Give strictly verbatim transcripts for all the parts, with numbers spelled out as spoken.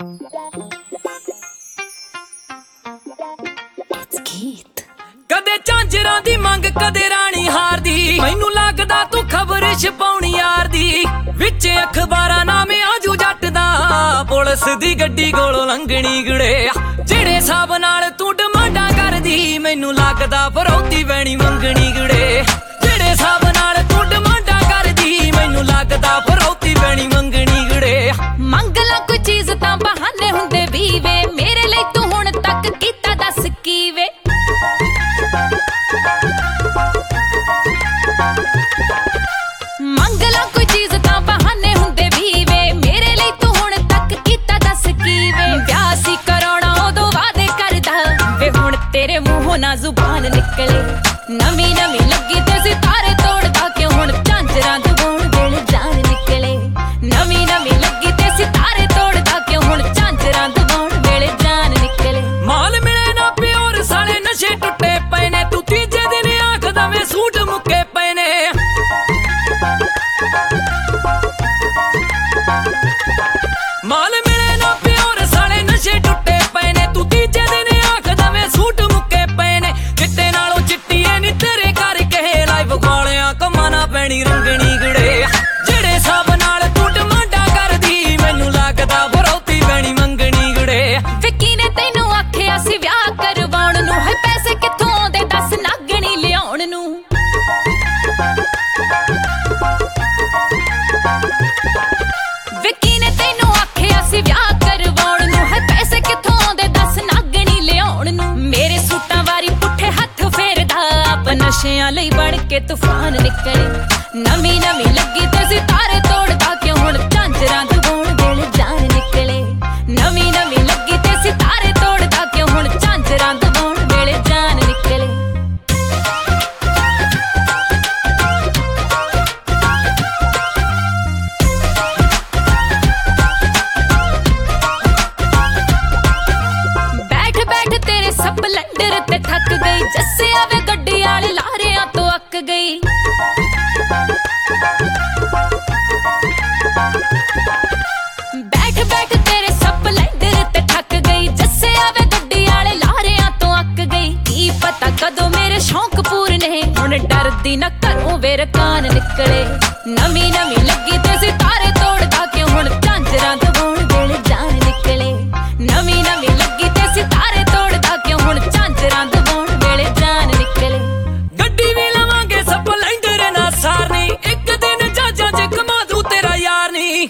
कदे झांजरां दी मंग कदे रानी हार दी, मैनू लगदा तू खबर छपाउणी यार दी। विच अखबारां नामे आजू जट दा, पुलिस दी गड्डी कोलों लंघणी गुड़े। जेड़े साहब नाल तू डिमांडां करदी, मैनू लगदा फरौती पैणी मंगणी गुड़े। जेड़े साहब नाल तू डिमांडां करदी, मैनू लगदा फरौती पैणी मंगणी गुड़े। मंग ला कोई चीज तां बहाने हुंदे वी वे, मेरे लई तू हुण तक कीता दस की वे। मंगला कोई चीज तां बहाने हुंदे वी वे, मेरे लई तू हुण तक कीता दस की वे। ब्याह सी कराउणा उदों वादे करदा वे, हुण तेरे मूंहों ना जुबान निकले। नवी नवी लगी ते सितारे तोड़दा क्यों, हुण झांजरां दबाउण वेले जान निकले। नवी नवी लगी ते सितारे तोड़दा क्यों, हुण झांजरां दबाउण वेले जान निकले। माल मिले ना प्योर साले नशे टुटे पए ने, तू तीजे दिन आखदा वे सूट मुक्के पए ने। माल मिले ना प्योर साले नशे टुटे पए ने, तू तीजे दिन आखदा वे सूट मुक्के पए ने। चिट्टे नालों चिट्टीए नी तेरे करके, लाइव वालियां कम्मां ना पैणी रंगणी गुड़े। जेड़े साहब नाल तू डिमांडां करदी, मैनू लगदा फरौती पैणी मंगणी गुड़े। विक्की ने तैनू आखिया सी विआह करवाउण नूं, है पैसे कित्थों आउंदे दस नागणी लिआउण नूं। विक्की ने तैनू आखिया सी विआह करवाउण नूं, है पैसे कित्थों आउंदे दस नागणी लिआउण नूं। मेरे सूटां वारी पुट्ठे हत्थ फेरदा, आप नशियां लई बण के तूफान निकले। नवी नवी लगी ते सितारे तोड़दा क्यों, हुण झांजरां दबाउण वेले जान निकले। नवी नवी लगी ते सितारे तोड़दा क्यों, हुण झांजरां दबाउण वेले जान निकले। बैठ बैठ तेरे स्पलेंडर ते थक गई, जस्से आवे गड्डी आले लारियां तो अक गई। बैठ बैठ तेरे स्पलेंडर ते थक गई, जस्से आवे गड्डी आले लारियां तो अक गई। की पता कदों मेरे शौक पूरने, हुण डरदी ना घरों वे रकान निकले। नवी नवी लगी ते सितारे तोड़दा क्यों, हुण झांजरां दबाउण वेले जान निकले। नवी नवी लगी ते सितारे तोड़दा क्यों, हुण झांजरां दबाउण वेले जान निकले। गड्डी भी लवांगे स्पलेंडर ना सारनी, एक दिन जहाजां च घुमा दूं तेरा यार नी।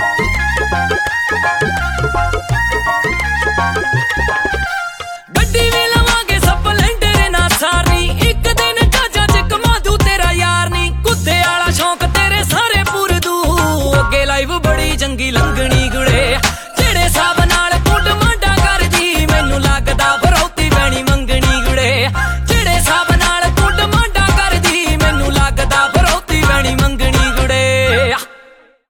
गड्डी भी लवांगे स्पलेंडर ना सारनी, एक दिन जहाजां च घुमा दूं तेरा यार नी। कुत्ते आला शौक तेरे सारे पूर दूं, अगे लाइफ बड़ी चंगी लंघनी गुड़े।